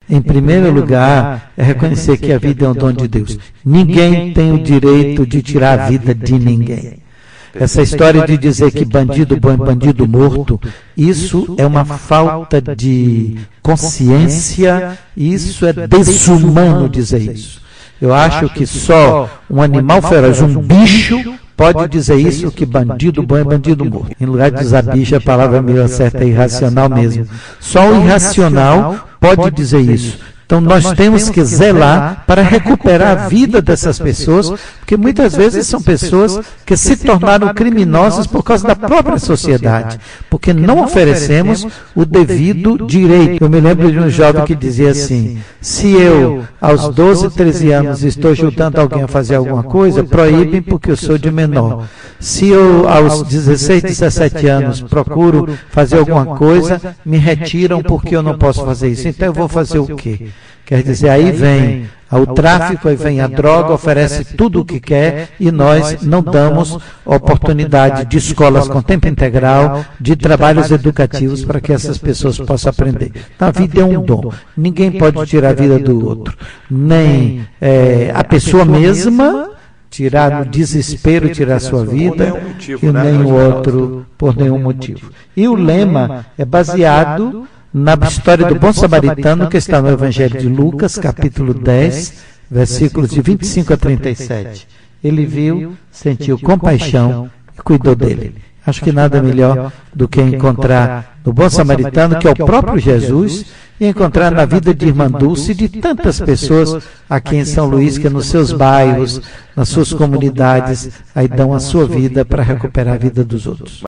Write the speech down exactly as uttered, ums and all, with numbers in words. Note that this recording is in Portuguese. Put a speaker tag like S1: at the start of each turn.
S1: Em primeiro lugar, é reconhecer que a vida é um dom de Deus. Ninguém tem o direito de tirar a vida de ninguém. Essa história de dizer que bandido bom é bandido morto, isso é uma falta de consciência, isso é desumano dizer isso. Eu acho que só um animal feroz, um bicho, pode dizer isso, que bandido bom é bandido morto. Em lugar de usar bicho, a palavra meio certa é irracional mesmo. Só o irracional pode dizer isso. Então nós temos que zelar para recuperar a vida dessas pessoas, porque muitas vezes são pessoas que se tornaram criminosas por causa da própria sociedade, porque não oferecemos o devido direito. Eu me lembro de um jovem que dizia assim: se eu, aos doze, treze anos, estou ajudando alguém a fazer alguma coisa, proíbem porque eu sou de menor. Se eu, aos dezesseis, dezessete anos, procuro fazer alguma coisa, me retiram porque eu não posso fazer isso. Então eu vou fazer o quê? Quer dizer, aí vem o tráfico, aí vem a droga, oferece tudo o que quer e nós não damos oportunidade de escolas com tempo integral, de trabalhos educativos para que essas pessoas possam aprender. Então, a vida é um dom. Ninguém pode tirar a vida do outro. Nem é, a pessoa mesma tirar no desespero, tirar a sua vida, e nem o outro por nenhum motivo. E o lema é baseado na história do bom samaritano que está no Evangelho de Lucas, capítulo dez, versículos de vinte e cinco a trinta e sete. Ele viu, sentiu compaixão e cuidou dele. Acho que nada melhor do que encontrar no bom samaritano, que é o próprio Jesus, e encontrar na vida de Irmã Dulce e de tantas pessoas aqui em São Luís, que nos seus bairros, nas suas comunidades, aí dão a sua vida para recuperar a vida dos outros.